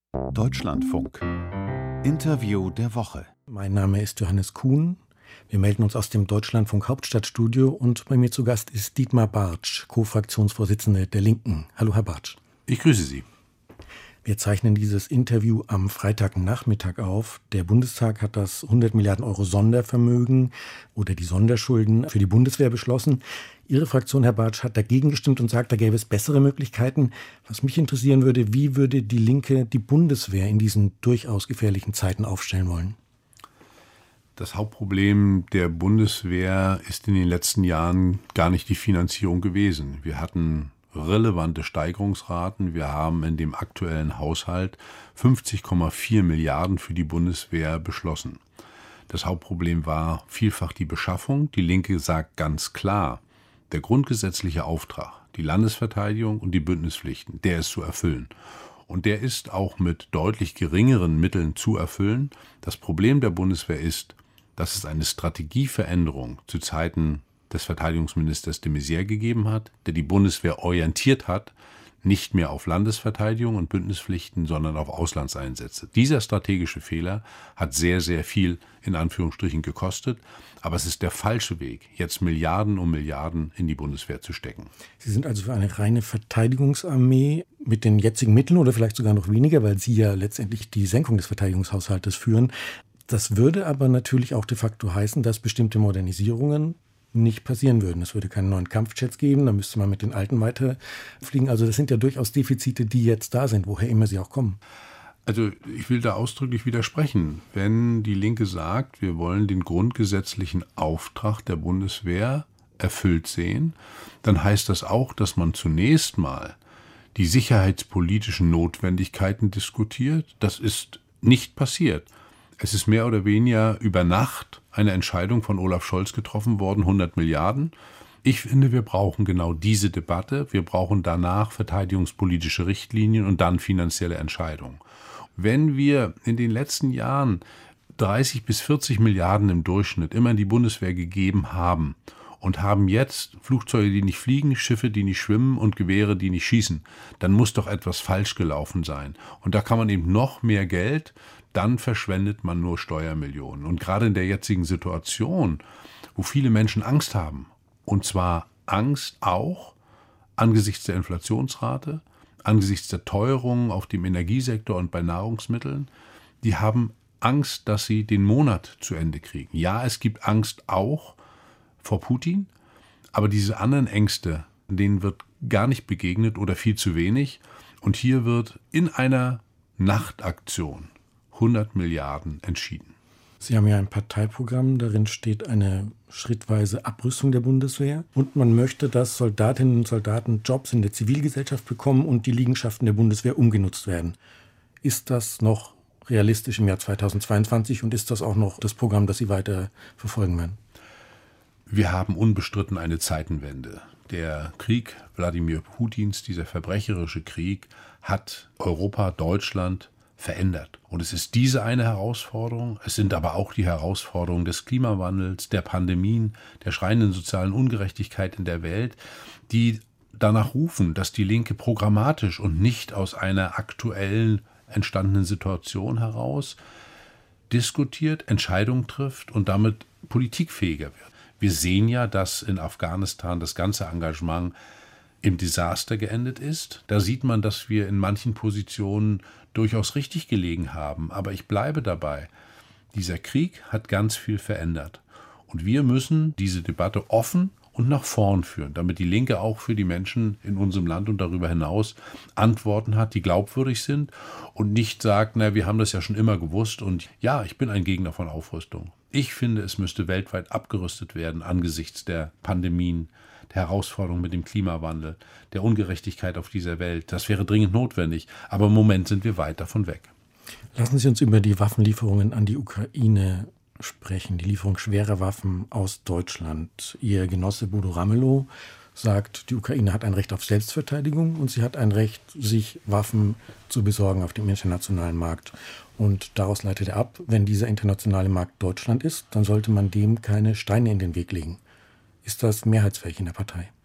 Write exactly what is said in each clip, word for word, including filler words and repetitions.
Deutschlandfunk. Interview der Woche. Mein Name ist Johannes Kuhn. Wir melden uns aus dem Deutschlandfunk Hauptstadtstudio und bei mir zu Gast ist Dietmar Bartsch, Co-Fraktionsvorsitzender der Linken. Hallo, Herr Bartsch. Ich grüße Sie. Wir zeichnen dieses Interview am Freitagnachmittag auf. Der Bundestag hat das hundert Milliarden Euro Sondervermögen oder die Sonderschulden für die Bundeswehr beschlossen. Ihre Fraktion, Herr Bartsch, hat dagegen gestimmt und sagt, da gäbe es bessere Möglichkeiten. Was mich interessieren würde, wie würde die Linke die Bundeswehr in diesen durchaus gefährlichen Zeiten aufstellen wollen? Das Hauptproblem der Bundeswehr ist in den letzten Jahren gar nicht die Finanzierung gewesen. Wir hatten relevante Steigerungsraten. Wir haben in dem aktuellen Haushalt fünfzig Komma vier Milliarden für die Bundeswehr beschlossen. Das Hauptproblem war vielfach die Beschaffung. Die Linke sagt ganz klar, der grundgesetzliche Auftrag, die Landesverteidigung und die Bündnispflichten, der ist zu erfüllen. Und der ist auch mit deutlich geringeren Mitteln zu erfüllen. Das Problem der Bundeswehr ist, dass es eine Strategieveränderung zu Zeiten des Verteidigungsministers de Maizière gegeben hat, der die Bundeswehr orientiert hat, nicht mehr auf Landesverteidigung und Bündnispflichten, sondern auf Auslandseinsätze. Dieser strategische Fehler hat sehr, sehr viel in Anführungsstrichen gekostet, aber es ist der falsche Weg, jetzt Milliarden um Milliarden in die Bundeswehr zu stecken. Sie sind also für eine reine Verteidigungsarmee mit den jetzigen Mitteln oder vielleicht sogar noch weniger, weil Sie ja letztendlich die Senkung des Verteidigungshaushaltes führen. Das würde aber natürlich auch de facto heißen, dass bestimmte Modernisierungen nicht passieren würden. Es würde keine neuen Kampfjets geben, dann müsste man mit den alten weiterfliegen. Also das sind ja durchaus Defizite, die jetzt da sind, woher immer sie auch kommen. Also ich will da ausdrücklich widersprechen. Wenn die Linke sagt, wir wollen den grundgesetzlichen Auftrag der Bundeswehr erfüllt sehen, dann heißt das auch, dass man zunächst mal die sicherheitspolitischen Notwendigkeiten diskutiert. Das ist nicht passiert. Es ist mehr oder weniger über Nacht eine Entscheidung von Olaf Scholz getroffen worden, hundert Milliarden. Ich finde, wir brauchen genau diese Debatte. Wir brauchen danach verteidigungspolitische Richtlinien und dann finanzielle Entscheidungen. Wenn wir in den letzten Jahren dreißig bis vierzig Milliarden im Durchschnitt immer in die Bundeswehr gegeben haben und haben jetzt Flugzeuge, die nicht fliegen, Schiffe, die nicht schwimmen und Gewehre, die nicht schießen, dann muss doch etwas falsch gelaufen sein. Und da kann man eben noch mehr Geld, dann verschwendet man nur Steuermillionen. Und gerade in der jetzigen Situation, wo viele Menschen Angst haben, und zwar Angst auch angesichts der Inflationsrate, angesichts der Teuerungen auf dem Energiesektor und bei Nahrungsmitteln, die haben Angst, dass sie den Monat zu Ende kriegen. Ja, es gibt Angst auch vor Putin, aber diese anderen Ängste, denen wird gar nicht begegnet oder viel zu wenig. Und hier wird in einer Nachtaktion hundert Milliarden entschieden. Sie haben ja ein Parteiprogramm, darin steht eine schrittweise Abrüstung der Bundeswehr und man möchte, dass Soldatinnen und Soldaten Jobs in der Zivilgesellschaft bekommen und die Liegenschaften der Bundeswehr umgenutzt werden. Ist das noch realistisch im Jahr zweitausendzweiundzwanzig und ist das auch noch das Programm, das Sie weiter verfolgen werden? Wir haben unbestritten eine Zeitenwende. Der Krieg Wladimir Putins, dieser verbrecherische Krieg, hat Europa, Deutschland verändert. Und es ist diese eine Herausforderung, es sind aber auch die Herausforderungen des Klimawandels, der Pandemien, der schreienden sozialen Ungerechtigkeit in der Welt, die danach rufen, dass die Linke programmatisch und nicht aus einer aktuellen entstandenen Situation heraus diskutiert, Entscheidungen trifft und damit politikfähiger wird. Wir sehen ja, dass in Afghanistan das ganze Engagement im Desaster geendet ist. Da sieht man, dass wir in manchen Positionen durchaus richtig gelegen haben. Aber ich bleibe dabei. Dieser Krieg hat ganz viel verändert. Und wir müssen diese Debatte offen und nach vorn führen, damit die Linke auch für die Menschen in unserem Land und darüber hinaus Antworten hat, die glaubwürdig sind und nicht sagt, na, wir haben das ja schon immer gewusst und ja, ich bin ein Gegner von Aufrüstung. Ich finde, es müsste weltweit abgerüstet werden angesichts der Pandemien, der Herausforderung mit dem Klimawandel, der Ungerechtigkeit auf dieser Welt. Das wäre dringend notwendig, aber im Moment sind wir weit davon weg. Lassen Sie uns über die Waffenlieferungen an die Ukraine sprechen, die Lieferung schwerer Waffen aus Deutschland. Ihr Genosse Bodo Ramelow sagt, die Ukraine hat ein Recht auf Selbstverteidigung und sie hat ein Recht, sich Waffen zu besorgen auf dem internationalen Markt. Und daraus leitet er ab, wenn dieser internationale Markt Deutschland ist, dann sollte man dem keine Steine in den Weg legen. Ist das mehrheitsfähig in der Partei?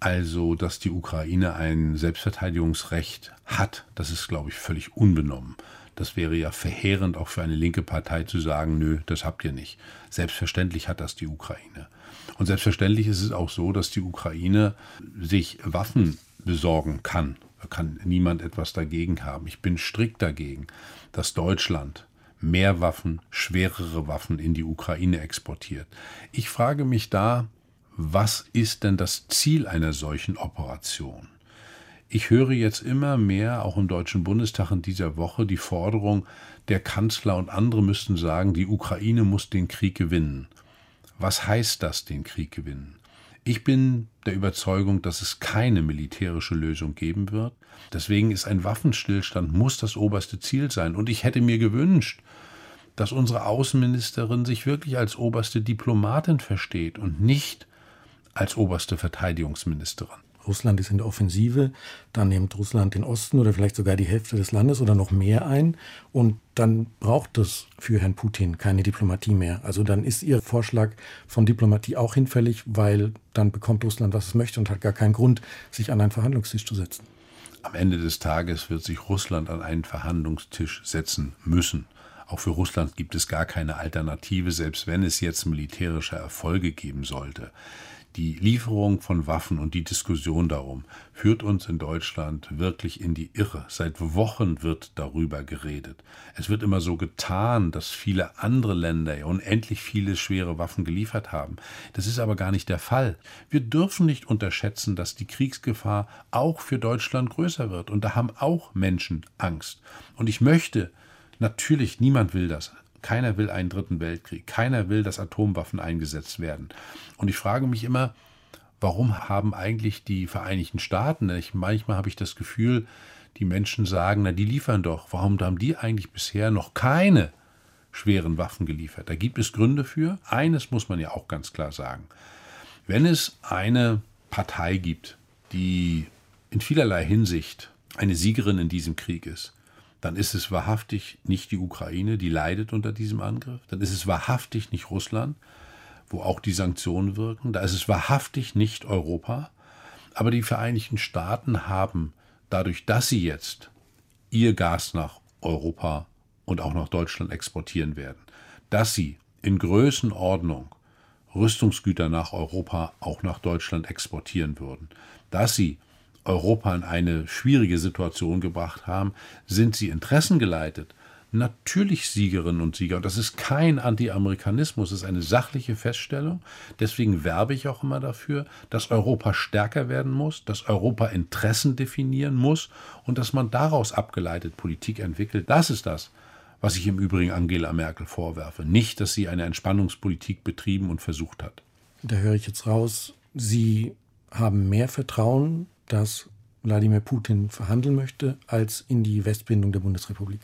Also, dass die Ukraine ein Selbstverteidigungsrecht hat, das ist, glaube ich, völlig unbenommen. Das wäre ja verheerend auch für eine linke Partei zu sagen, nö, das habt ihr nicht. Selbstverständlich hat das die Ukraine. Und selbstverständlich ist es auch so, dass die Ukraine sich Waffen besorgen kann. Da kann niemand etwas dagegen haben. Ich bin strikt dagegen, dass Deutschland mehr Waffen, schwerere Waffen in die Ukraine exportiert. Ich frage mich da, was ist denn das Ziel einer solchen Operation? Ich höre jetzt immer mehr, auch im Deutschen Bundestag in dieser Woche, die Forderung, der Kanzler und andere müssten sagen, die Ukraine muss den Krieg gewinnen. Was heißt das, den Krieg gewinnen? Ich bin der Überzeugung, dass es keine militärische Lösung geben wird. Deswegen ist ein Waffenstillstand, muss das oberste Ziel sein. Und ich hätte mir gewünscht, dass unsere Außenministerin sich wirklich als oberste Diplomatin versteht und nicht als oberste Verteidigungsministerin. Russland ist in der Offensive, dann nimmt Russland den Osten oder vielleicht sogar die Hälfte des Landes oder noch mehr ein und dann braucht es für Herrn Putin keine Diplomatie mehr. Also dann ist Ihr Vorschlag von Diplomatie auch hinfällig, weil dann bekommt Russland, was es möchte und hat gar keinen Grund, sich an einen Verhandlungstisch zu setzen. Am Ende des Tages wird sich Russland an einen Verhandlungstisch setzen müssen. Auch für Russland gibt es gar keine Alternative, selbst wenn es jetzt militärische Erfolge geben sollte. Die Lieferung von Waffen und die Diskussion darum führt uns in Deutschland wirklich in die Irre. Seit Wochen wird darüber geredet. Es wird immer so getan, dass viele andere Länder unendlich viele schwere Waffen geliefert haben. Das ist aber gar nicht der Fall. Wir dürfen nicht unterschätzen, dass die Kriegsgefahr auch für Deutschland größer wird. Und da haben auch Menschen Angst. Und ich möchte, natürlich, niemand will das. Keiner will einen dritten Weltkrieg. Keiner will, dass Atomwaffen eingesetzt werden. Und ich frage mich immer, warum haben eigentlich die Vereinigten Staaten, ich, manchmal habe ich das Gefühl, die Menschen sagen, na, die liefern doch. Warum haben die eigentlich bisher noch keine schweren Waffen geliefert? Da gibt es Gründe für. Eines muss man ja auch ganz klar sagen. Wenn es eine Partei gibt, die in vielerlei Hinsicht eine Siegerin in diesem Krieg ist, dann ist es wahrhaftig nicht die Ukraine, die leidet unter diesem Angriff. Dann ist es wahrhaftig nicht Russland, wo auch die Sanktionen wirken. Da ist es wahrhaftig nicht Europa. Aber die Vereinigten Staaten haben dadurch, dass sie jetzt ihr Gas nach Europa und auch nach Deutschland exportieren werden, dass sie in Größenordnung Rüstungsgüter nach Europa auch nach Deutschland exportieren würden, dass sie Europa in eine schwierige Situation gebracht haben, sind sie interessengeleitet. Natürlich Siegerinnen und Sieger. Und das ist kein Anti-Amerikanismus, das ist eine sachliche Feststellung. Deswegen werbe ich auch immer dafür, dass Europa stärker werden muss, dass Europa Interessen definieren muss und dass man daraus abgeleitet Politik entwickelt. Das ist das, was ich im Übrigen Angela Merkel vorwerfe. Nicht, dass sie eine Entspannungspolitik betrieben und versucht hat. Da höre ich jetzt raus, Sie haben mehr Vertrauen, dass Wladimir Putin verhandeln möchte, als in die Westbindung der Bundesrepublik.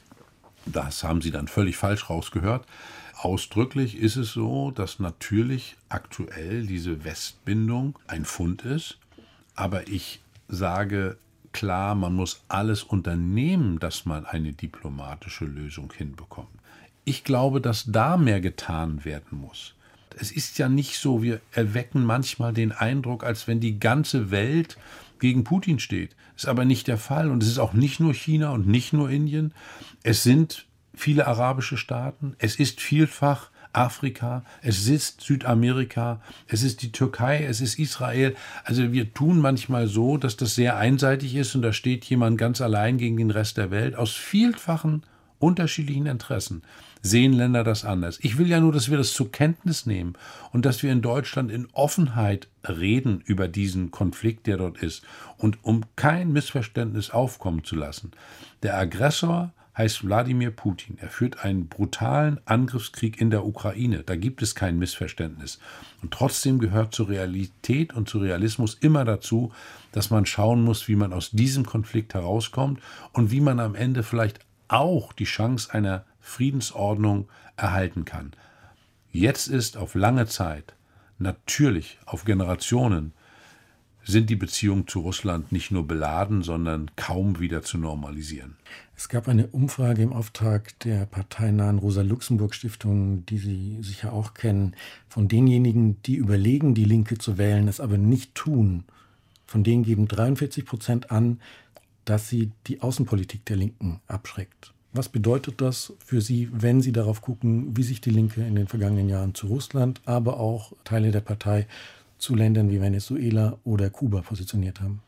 Das haben Sie dann völlig falsch rausgehört. Ausdrücklich ist es so, dass natürlich aktuell diese Westbindung ein Fund ist. Aber ich sage klar, man muss alles unternehmen, dass man eine diplomatische Lösung hinbekommt. Ich glaube, dass da mehr getan werden muss. Es ist ja nicht so, wir erwecken manchmal den Eindruck, als wenn die ganze Welt gegen Putin steht. Das ist aber nicht der Fall. Und es ist auch nicht nur China und nicht nur Indien. Es sind viele arabische Staaten. Es ist vielfach Afrika. Es ist Südamerika. Es ist die Türkei. Es ist Israel. Also wir tun manchmal so, dass das sehr einseitig ist und da steht jemand ganz allein gegen den Rest der Welt. Aus vielfachen unterschiedlichen Interessen sehen Länder das anders. Ich will ja nur, dass wir das zur Kenntnis nehmen und dass wir in Deutschland in Offenheit reden über diesen Konflikt, der dort ist und um kein Missverständnis aufkommen zu lassen. Der Aggressor heißt Wladimir Putin. Er führt einen brutalen Angriffskrieg in der Ukraine. Da gibt es kein Missverständnis. Und trotzdem gehört zur Realität und zu Realismus immer dazu, dass man schauen muss, wie man aus diesem Konflikt herauskommt und wie man am Ende vielleicht auch die Chance einer Friedensordnung erhalten kann. Jetzt ist auf lange Zeit, natürlich auf Generationen, sind die Beziehungen zu Russland nicht nur beladen, sondern kaum wieder zu normalisieren. Es gab eine Umfrage im Auftrag der parteinahen Rosa-Luxemburg-Stiftung, die Sie sicher auch kennen, von denjenigen, die überlegen, die Linke zu wählen, es aber nicht tun. Von denen geben dreiundvierzig Prozent an, dass sie die Außenpolitik der Linken abschreckt. Was bedeutet das für Sie, wenn Sie darauf gucken, wie sich die Linke in den vergangenen Jahren zu Russland, aber auch Teile der Partei zu Ländern wie Venezuela oder Kuba positioniert haben?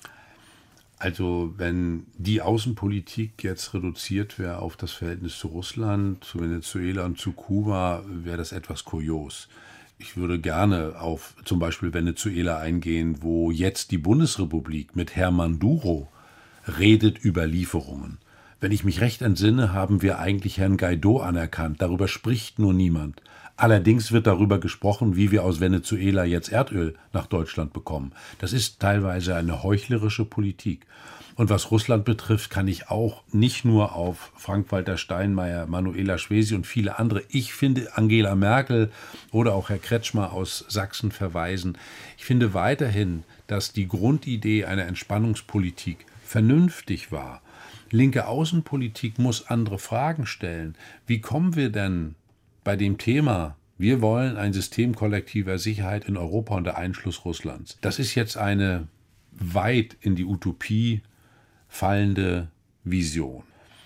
Also wenn die Außenpolitik jetzt reduziert wäre auf das Verhältnis zu Russland, zu Venezuela und zu Kuba, wäre das etwas kurios. Ich würde gerne auf zum Beispiel Venezuela eingehen, wo jetzt die Bundesrepublik mit Herrn Maduro redet über Lieferungen. Wenn ich mich recht entsinne, haben wir eigentlich Herrn Guaidó anerkannt. Darüber spricht nur niemand. Allerdings wird darüber gesprochen, wie wir aus Venezuela jetzt Erdöl nach Deutschland bekommen. Das ist teilweise eine heuchlerische Politik. Und was Russland betrifft, kann ich auch nicht nur auf Frank-Walter Steinmeier, Manuela Schwesig und viele andere, ich finde Angela Merkel oder auch Herr Kretschmer aus Sachsen verweisen. Ich finde weiterhin, dass die Grundidee einer Entspannungspolitik vernünftig war. Linke Außenpolitik muss andere Fragen stellen. Wie kommen wir denn bei dem Thema, wir wollen ein System kollektiver Sicherheit in Europa unter Einschluss Russlands? Das ist jetzt eine weit in die Utopie fallende Vision.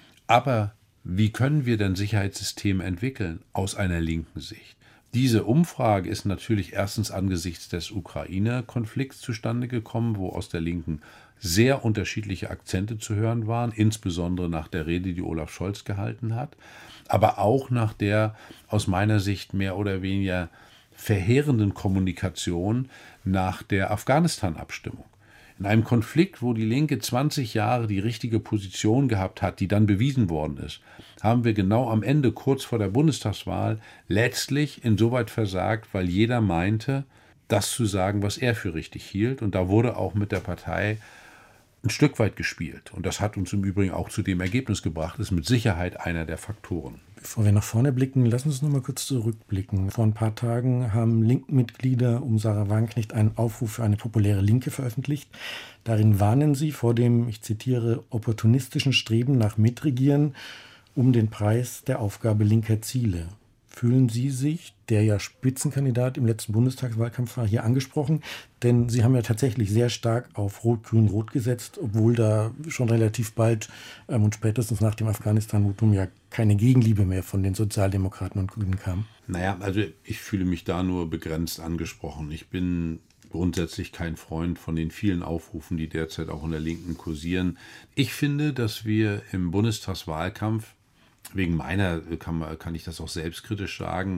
Aber wie können wir denn Sicherheitssysteme entwickeln aus einer linken Sicht? Diese Umfrage ist natürlich erstens angesichts des Ukraine-Konflikts zustande gekommen, wo aus der Linken sehr unterschiedliche Akzente zu hören waren, insbesondere nach der Rede, die Olaf Scholz gehalten hat, aber auch nach der aus meiner Sicht mehr oder weniger verheerenden Kommunikation nach der Afghanistan-Abstimmung. In einem Konflikt, wo die Linke zwanzig Jahre die richtige Position gehabt hat, die dann bewiesen worden ist, haben wir genau am Ende, kurz vor der Bundestagswahl, letztlich insoweit versagt, weil jeder meinte, das zu sagen, was er für richtig hielt. Und da wurde auch mit der Partei ein Stück weit gespielt. Und das hat uns im Übrigen auch zu dem Ergebnis gebracht, ist mit Sicherheit einer der Faktoren. Bevor wir nach vorne blicken, lassen Sie uns noch mal kurz zurückblicken. Vor ein paar Tagen haben Linken-Mitglieder um Sarah Wagenknecht einen Aufruf für eine populäre Linke veröffentlicht. Darin warnen sie vor dem, ich zitiere, opportunistischen Streben nach Mitregieren um den Preis der Aufgabe linker Ziele. Fühlen Sie sich, der ja Spitzenkandidat im letzten Bundestagswahlkampf war, hier angesprochen? Denn Sie haben ja tatsächlich sehr stark auf Rot-Grün-Rot gesetzt, obwohl da schon relativ bald ähm, und spätestens nach dem Afghanistan-Votum ja keine Gegenliebe mehr von den Sozialdemokraten und Grünen kam. Naja, also ich fühle mich da nur begrenzt angesprochen. Ich bin grundsätzlich kein Freund von den vielen Aufrufen, die derzeit auch in der Linken kursieren. Ich finde, dass wir im Bundestagswahlkampf, wegen meiner kann, man, kann ich das auch selbstkritisch sagen,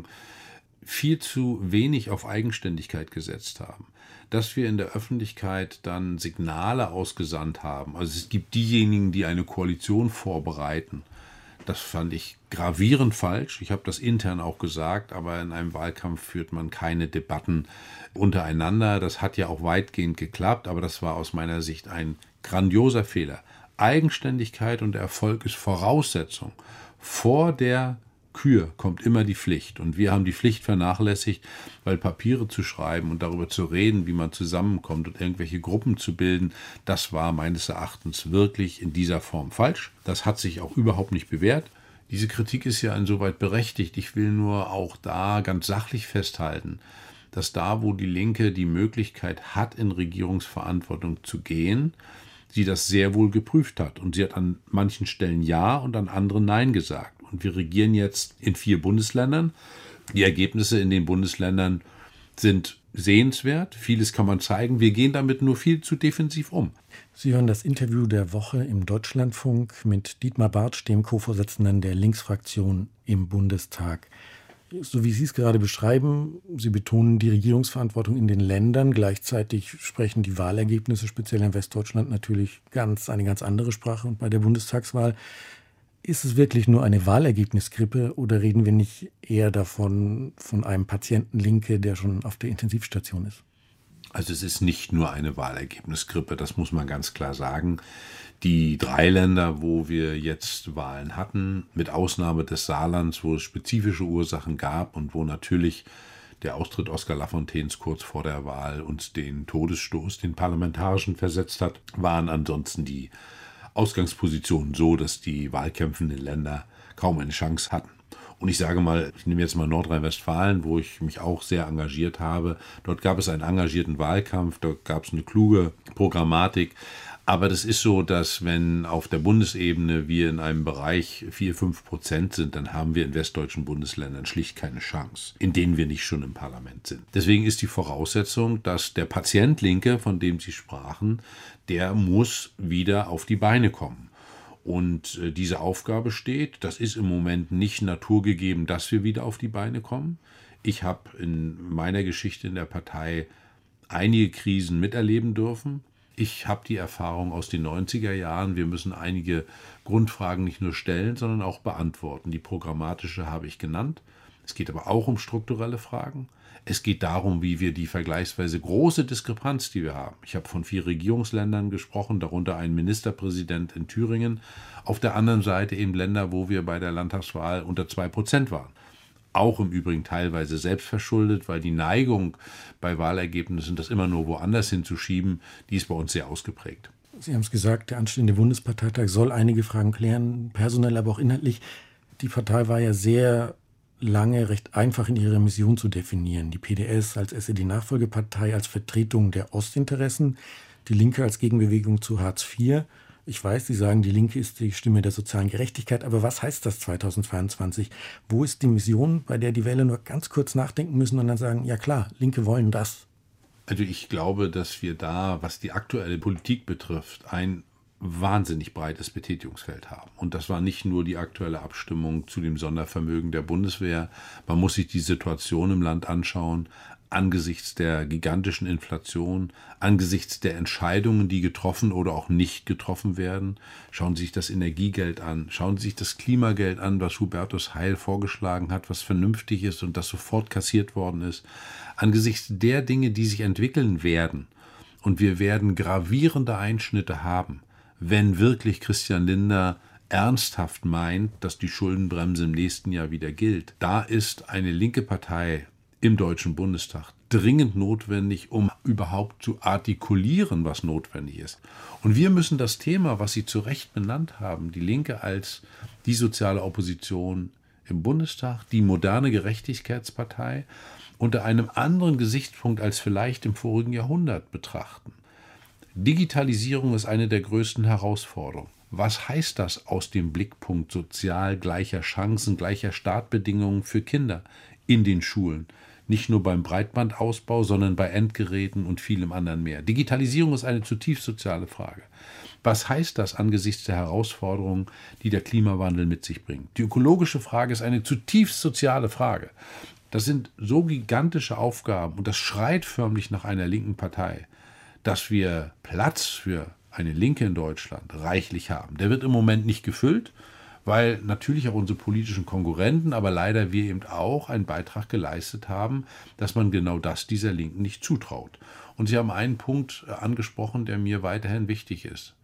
viel zu wenig auf Eigenständigkeit gesetzt haben. Dass wir in der Öffentlichkeit dann Signale ausgesandt haben. Also es gibt diejenigen, die eine Koalition vorbereiten. Das fand ich gravierend falsch. Ich habe das intern auch gesagt, aber in einem Wahlkampf führt man keine Debatten untereinander. Das hat ja auch weitgehend geklappt, aber das war aus meiner Sicht ein grandioser Fehler. Eigenständigkeit und Erfolg ist Voraussetzung. Vor der Kür kommt immer die Pflicht. Und wir haben die Pflicht vernachlässigt, weil Papiere zu schreiben und darüber zu reden, wie man zusammenkommt und irgendwelche Gruppen zu bilden, das war meines Erachtens wirklich in dieser Form falsch. Das hat sich auch überhaupt nicht bewährt. Diese Kritik ist ja insoweit berechtigt. Ich will nur auch da ganz sachlich festhalten, dass da, wo die Linke die Möglichkeit hat, in Regierungsverantwortung zu gehen, sie das sehr wohl geprüft hat. Und sie hat an manchen Stellen Ja und an anderen Nein gesagt. Und wir regieren jetzt in vier Bundesländern. Die Ergebnisse in den Bundesländern sind sehenswert. Vieles kann man zeigen. Wir gehen damit nur viel zu defensiv um. Sie hören das Interview der Woche im Deutschlandfunk mit Dietmar Bartsch, dem Co-Vorsitzenden der Linksfraktion im Bundestag. So wie Sie es gerade beschreiben, Sie betonen die Regierungsverantwortung in den Ländern. Gleichzeitig sprechen die Wahlergebnisse, speziell in Westdeutschland, natürlich ganz eine ganz andere Sprache. Und bei der Bundestagswahl ist es wirklich nur eine Wahlergebniskrippe oder reden wir nicht eher davon, von einem Patienten Linke, der schon auf der Intensivstation ist? Also es ist nicht nur eine Wahlergebniskrippe, das muss man ganz klar sagen. Die drei Länder, wo wir jetzt Wahlen hatten, mit Ausnahme des Saarlands, wo es spezifische Ursachen gab und wo natürlich der Austritt Oskar Lafontaines kurz vor der Wahl uns den Todesstoß, den parlamentarischen, versetzt hat, waren ansonsten die Ausgangspositionen so, dass die wahlkämpfenden Länder kaum eine Chance hatten. Und ich sage mal, ich nehme jetzt mal Nordrhein-Westfalen, wo ich mich auch sehr engagiert habe. Dort gab es einen engagierten Wahlkampf, dort gab es eine kluge Programmatik. Aber das ist so, dass wenn auf der Bundesebene wir in einem Bereich vier, fünf Prozent sind, dann haben wir in westdeutschen Bundesländern schlicht keine Chance, in denen wir nicht schon im Parlament sind. Deswegen ist die Voraussetzung, dass der Patient Linke, von dem Sie sprachen, der muss wieder auf die Beine kommen. Und äh, diese Aufgabe steht, das ist im Moment nicht naturgegeben, dass wir wieder auf die Beine kommen. Ich habe in meiner Geschichte in der Partei einige Krisen miterleben dürfen. Ich habe die Erfahrung aus den neunziger Jahren, wir müssen einige Grundfragen nicht nur stellen, sondern auch beantworten. Die programmatische habe ich genannt. Es geht aber auch um strukturelle Fragen. Es geht darum, wie wir die vergleichsweise große Diskrepanz, die wir haben. Ich habe von vier Regierungsländern gesprochen, darunter einen Ministerpräsident in Thüringen. Auf der anderen Seite eben Länder, wo wir bei der Landtagswahl unter zwei Prozent waren. Auch im Übrigen teilweise selbstverschuldet, weil die Neigung bei Wahlergebnissen, das immer nur woanders hinzuschieben, die ist bei uns sehr ausgeprägt. Sie haben es gesagt, der anstehende Bundesparteitag soll einige Fragen klären, personell, aber auch inhaltlich. Die Partei war ja sehr lange recht einfach in ihrer Mission zu definieren. Die P D S als S E D-Nachfolgepartei, als Vertretung der Ostinteressen, die Linke als Gegenbewegung zu Hartz vier. Ich weiß, Sie sagen, die Linke ist die Stimme der sozialen Gerechtigkeit, aber was heißt das zweitausendzweiundzwanzig? Wo ist die Mission, bei der die Wähler nur ganz kurz nachdenken müssen und dann sagen, ja klar, Linke wollen das? Also ich glaube, dass wir da, was die aktuelle Politik betrifft, ein wahnsinnig breites Betätigungsfeld haben. Und das war nicht nur die aktuelle Abstimmung zu dem Sondervermögen der Bundeswehr. Man muss sich die Situation im Land anschauen, angesichts der gigantischen Inflation, angesichts der Entscheidungen, die getroffen oder auch nicht getroffen werden. Schauen Sie sich das Energiegeld an, schauen Sie sich das Klimageld an, was Hubertus Heil vorgeschlagen hat, was vernünftig ist und das sofort kassiert worden ist. Angesichts der Dinge, die sich entwickeln werden, und wir werden gravierende Einschnitte haben, wenn wirklich Christian Lindner ernsthaft meint, dass die Schuldenbremse im nächsten Jahr wieder gilt. Da ist eine linke Partei im Deutschen Bundestag dringend notwendig, um überhaupt zu artikulieren, was notwendig ist. Und wir müssen das Thema, was Sie zu Recht benannt haben, die Linke als die soziale Opposition im Bundestag, die moderne Gerechtigkeitspartei, unter einem anderen Gesichtspunkt als vielleicht im vorigen Jahrhundert betrachten. Digitalisierung ist eine der größten Herausforderungen. Was heißt das aus dem Blickpunkt sozial gleicher Chancen, gleicher Startbedingungen für Kinder in den Schulen? Nicht nur beim Breitbandausbau, sondern bei Endgeräten und vielem anderen mehr. Digitalisierung ist eine zutiefst soziale Frage. Was heißt das angesichts der Herausforderungen, die der Klimawandel mit sich bringt? Die ökologische Frage ist eine zutiefst soziale Frage. Das sind so gigantische Aufgaben und das schreit förmlich nach einer linken Partei, dass wir Platz für eine Linke in Deutschland reichlich haben. Der wird im Moment nicht gefüllt, weil natürlich auch unsere politischen Konkurrenten, aber leider wir eben auch einen Beitrag geleistet haben, dass man genau das dieser Linken nicht zutraut. Und Sie haben einen Punkt angesprochen, der mir weiterhin wichtig ist.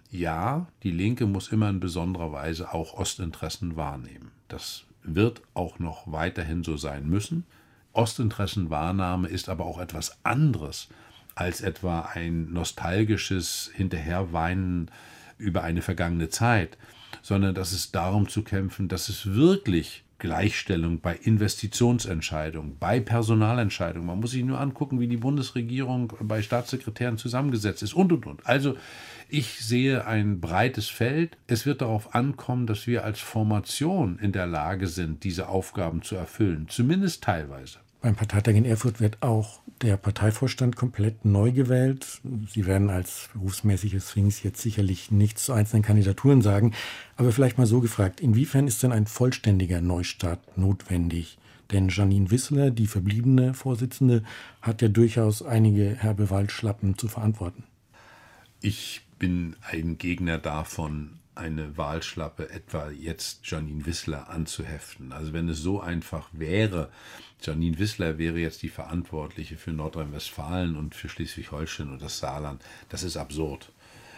Ja, die Linke muss immer in besonderer Weise auch Ostinteressen wahrnehmen. Das wird auch noch weiterhin so sein müssen. Ostinteressenwahrnahme ist aber auch etwas anderes als etwa ein nostalgisches Hinterherweinen über eine vergangene Zeit, sondern dass es darum zu kämpfen, dass es wirklich Gleichstellung bei Investitionsentscheidungen, bei Personalentscheidungen, man muss sich nur angucken, wie die Bundesregierung bei Staatssekretären zusammengesetzt ist und, und, und. Also ich sehe ein breites Feld. Es wird darauf ankommen, dass wir als Formation in der Lage sind, diese Aufgaben zu erfüllen, zumindest teilweise. Beim Parteitag in Erfurt wird auch der Parteivorstand komplett neu gewählt. Sie werden als berufsmäßige Sphinx jetzt sicherlich nichts zu einzelnen Kandidaturen sagen. Aber vielleicht mal so gefragt, inwiefern ist denn ein vollständiger Neustart notwendig? Denn Jeanine Wissler, die verbliebene Vorsitzende, hat ja durchaus einige herbe Wahlschlappen zu verantworten. Ich bin ein Gegner davon, eine Wahlschlappe etwa jetzt Jeanine Wissler anzuheften. Also wenn es so einfach wäre, Jeanine Wissler wäre jetzt die Verantwortliche für Nordrhein-Westfalen und für Schleswig-Holstein und das Saarland, das ist absurd.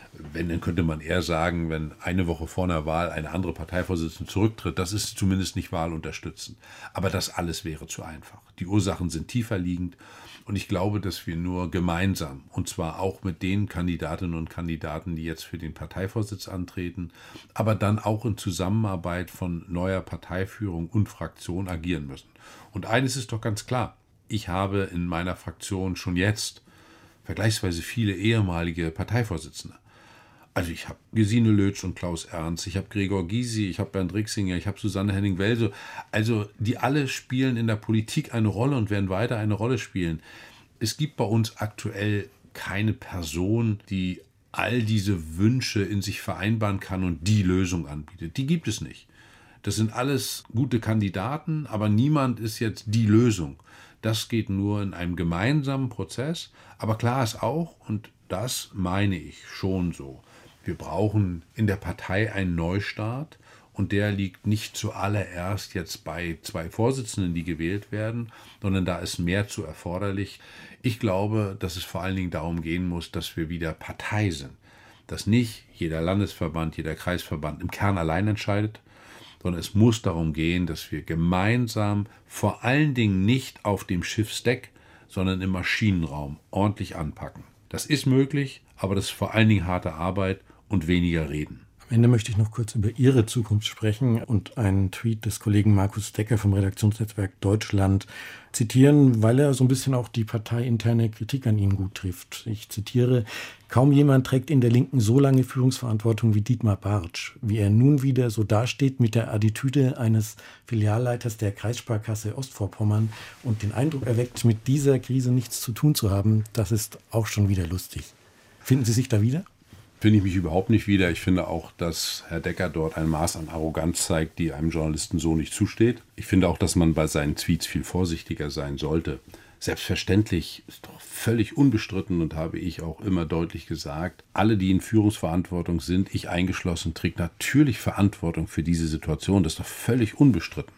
Wenn, dann könnte man eher sagen, wenn eine Woche vor einer Wahl eine andere Parteivorsitzende zurücktritt, das ist zumindest nicht wahlunterstützend. Aber das alles wäre zu einfach. Die Ursachen sind tiefer liegend und ich glaube, dass wir nur gemeinsam, und zwar auch mit den Kandidatinnen und Kandidaten, die jetzt für den Parteivorsitz antreten, aber dann auch in Zusammenarbeit von neuer Parteiführung und Fraktion agieren müssen. Und eines ist doch ganz klar, ich habe in meiner Fraktion schon jetzt vergleichsweise viele ehemalige Parteivorsitzende. Also ich habe Gesine Lötsch und Klaus Ernst, ich habe Gregor Gysi, ich habe Bernd Rixinger, ich habe Susanne Henning-Welsow. Also die alle spielen in der Politik eine Rolle und werden weiter eine Rolle spielen. Es gibt bei uns aktuell keine Person, die all diese Wünsche in sich vereinbaren kann und die Lösung anbietet. Die gibt es nicht. Das sind alles gute Kandidaten, aber niemand ist jetzt die Lösung. Das geht nur in einem gemeinsamen Prozess. Aber klar ist auch, und das meine ich schon so, wir brauchen in der Partei einen Neustart und der liegt nicht zuallererst jetzt bei zwei Vorsitzenden, die gewählt werden, sondern da ist mehr zu erforderlich. Ich glaube, dass es vor allen Dingen darum gehen muss, dass wir wieder Partei sind. Dass nicht jeder Landesverband, jeder Kreisverband im Kern allein entscheidet, sondern es muss darum gehen, dass wir gemeinsam, vor allen Dingen nicht auf dem Schiffsdeck, sondern im Maschinenraum ordentlich anpacken. Das ist möglich, aber das ist vor allen Dingen harte Arbeit und weniger reden. Am Ende möchte ich noch kurz über Ihre Zukunft sprechen und einen Tweet des Kollegen Markus Decker vom Redaktionsnetzwerk Deutschland zitieren, weil er so ein bisschen auch die parteiinterne Kritik an Ihnen gut trifft. Ich zitiere: Kaum jemand trägt in der Linken so lange Führungsverantwortung wie Dietmar Bartsch. Wie er nun wieder so dasteht mit der Attitüde eines Filialleiters der Kreissparkasse Ostvorpommern und den Eindruck erweckt, mit dieser Krise nichts zu tun zu haben, das ist auch schon wieder lustig. Finden Sie sich da wieder? Finde ich mich überhaupt nicht wieder. Ich finde auch, dass Herr Decker dort ein Maß an Arroganz zeigt, die einem Journalisten so nicht zusteht. Ich finde auch, dass man bei seinen Tweets viel vorsichtiger sein sollte. Selbstverständlich ist doch völlig unbestritten und habe ich auch immer deutlich gesagt, alle, die in Führungsverantwortung sind, ich eingeschlossen, trägt natürlich Verantwortung für diese Situation. Das ist doch völlig unbestritten.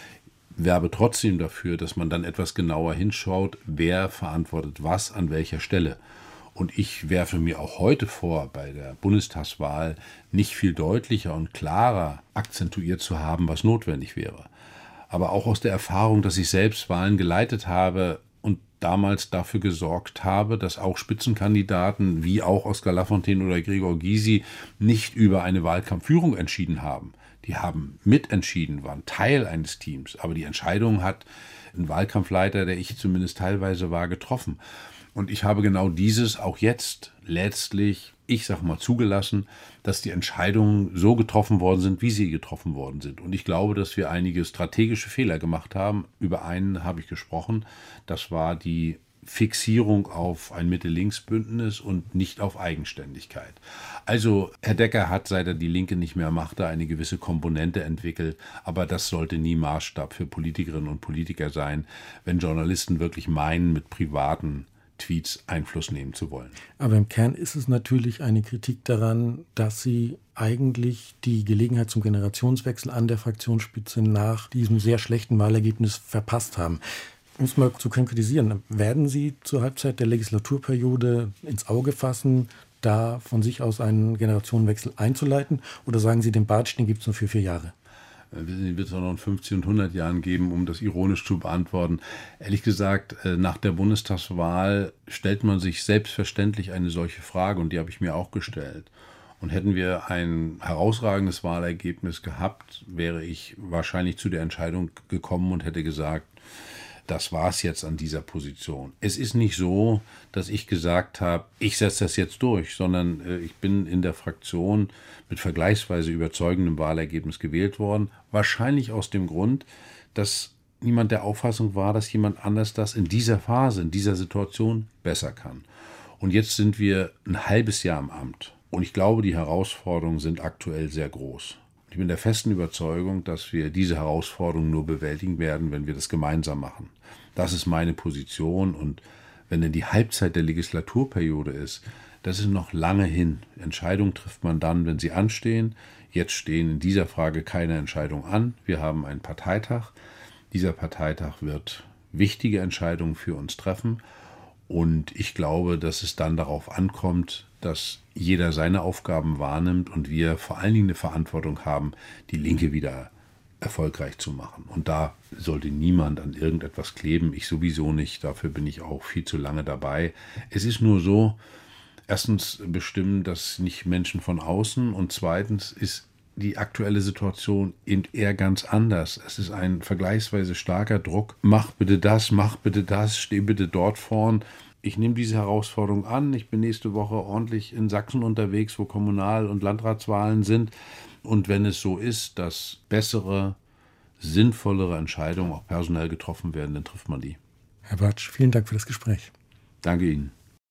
Ich werbe trotzdem dafür, dass man dann etwas genauer hinschaut, wer verantwortet was an welcher Stelle. Und ich werfe mir auch heute vor, bei der Bundestagswahl nicht viel deutlicher und klarer akzentuiert zu haben, was notwendig wäre. Aber auch aus der Erfahrung, dass ich selbst Wahlen geleitet habe und damals dafür gesorgt habe, dass auch Spitzenkandidaten wie auch Oskar Lafontaine oder Gregor Gysi nicht über eine Wahlkampfführung entschieden haben. Die haben mitentschieden, waren Teil eines Teams. Aber die Entscheidung hat ein Wahlkampfleiter, der ich zumindest teilweise war, getroffen. Und ich habe genau dieses auch jetzt letztlich, ich sag mal, zugelassen, dass die Entscheidungen so getroffen worden sind, wie sie getroffen worden sind. Und ich glaube, dass wir einige strategische Fehler gemacht haben. Über einen habe ich gesprochen. Das war die Fixierung auf ein Mitte-Links-Bündnis und nicht auf Eigenständigkeit. Also Herr Decker hat, seit er die Linke nicht mehr machte, eine gewisse Komponente entwickelt, aber das sollte nie Maßstab für Politikerinnen und Politiker sein, wenn Journalisten wirklich meinen, mit privaten Tweets Einfluss nehmen zu wollen. Aber im Kern ist es natürlich eine Kritik daran, dass Sie eigentlich die Gelegenheit zum Generationswechsel an der Fraktionsspitze nach diesem sehr schlechten Wahlergebnis verpasst haben. Um es mal zu konkretisieren, werden Sie zur Halbzeit der Legislaturperiode ins Auge fassen, da von sich aus einen Generationenwechsel einzuleiten? Oder sagen Sie, den Bartsch, den gibt es nur für vier Jahre? Den wird es auch noch in fünfzig und hundert Jahren geben, um das ironisch zu beantworten. Ehrlich gesagt, nach der Bundestagswahl stellt man sich selbstverständlich eine solche Frage und die habe ich mir auch gestellt. Und hätten wir ein herausragendes Wahlergebnis gehabt, wäre ich wahrscheinlich zu der Entscheidung gekommen und hätte gesagt, das war es jetzt an dieser Position. Es ist nicht so, dass ich gesagt habe, ich setze das jetzt durch, sondern äh, ich bin in der Fraktion mit vergleichsweise überzeugendem Wahlergebnis gewählt worden. Wahrscheinlich aus dem Grund, dass niemand der Auffassung war, dass jemand anders das in dieser Phase, in dieser Situation besser kann. Und jetzt sind wir ein halbes Jahr im Amt. Und ich glaube, die Herausforderungen sind aktuell sehr groß. Ich bin der festen Überzeugung, dass wir diese Herausforderungen nur bewältigen werden, wenn wir das gemeinsam machen. Das ist meine Position. Und wenn denn die Halbzeit der Legislaturperiode ist, das ist noch lange hin. Entscheidungen trifft man dann, wenn sie anstehen. Jetzt stehen in dieser Frage keine Entscheidungen an. Wir haben einen Parteitag. Dieser Parteitag wird wichtige Entscheidungen für uns treffen. Und ich glaube, dass es dann darauf ankommt, dass jeder seine Aufgaben wahrnimmt und wir vor allen Dingen eine Verantwortung haben, die Linke wieder erfolgreich zu machen. Und da sollte niemand an irgendetwas kleben. Ich sowieso nicht. Dafür bin ich auch viel zu lange dabei. Es ist nur so, erstens bestimmen das nicht Menschen von außen und zweitens ist die aktuelle Situation eben eher ganz anders. Es ist ein vergleichsweise starker Druck. Mach bitte das, mach bitte das, steh bitte dort vorn. Ich nehme diese Herausforderung an. Ich bin nächste Woche ordentlich in Sachsen unterwegs, wo Kommunal- und Landratswahlen sind. Und wenn es so ist, dass bessere, sinnvollere Entscheidungen auch personell getroffen werden, dann trifft man die. Herr Bartsch, vielen Dank für das Gespräch. Danke Ihnen.